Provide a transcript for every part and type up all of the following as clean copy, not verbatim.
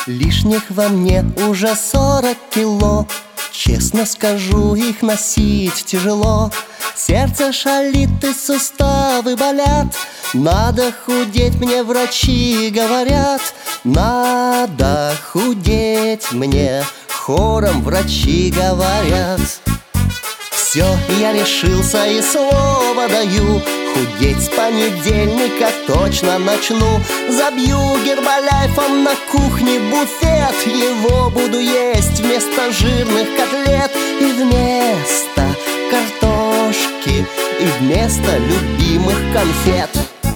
Лишних во мне уже 40 кило. Честно скажу, их носить тяжело. Сердце шалит и суставы болят. Надо худеть, мне врачи говорят. Надо худеть мне, хором врачи говорят. Все, я решился и слово даю. Худеть с понедельника точно начну. Забью гербалайфом на кухне буфет. Его буду есть вместо жирных котлет. И вместо картошки, и вместо любимых конфет.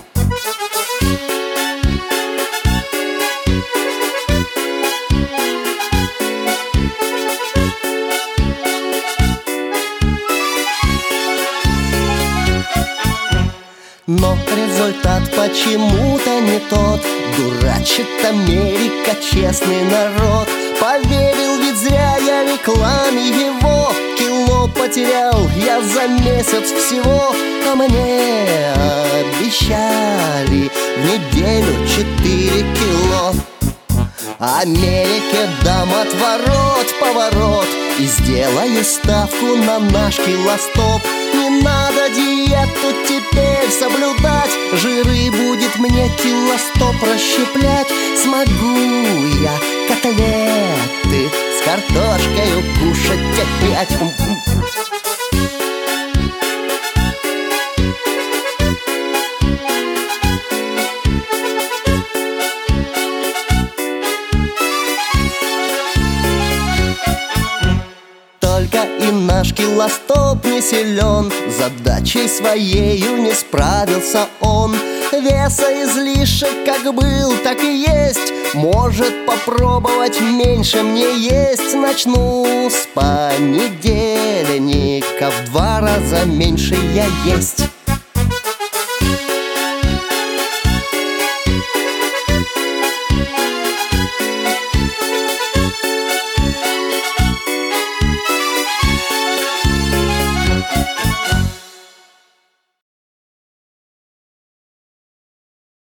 Но результат почему-то не тот. Дурачит Америка, честный народ. Поверил, ведь зря я рекламе его. Кило потерял я за месяц всего. А мне обещали в неделю 4 кило. Америке дам отворот-поворот и сделаю ставку на наш килостоп. Не надо диету теперь соблюдать. Жиры будет мне килостоп расщеплять. Смогу я котлеты с картошкой кушать опять. Только и наш килостоп не силен. Задачей своею не справился он. Веса излишек как был, так и есть. Может попробовать меньше мне есть. Начну с понедельника, в 2 раза меньше я есть.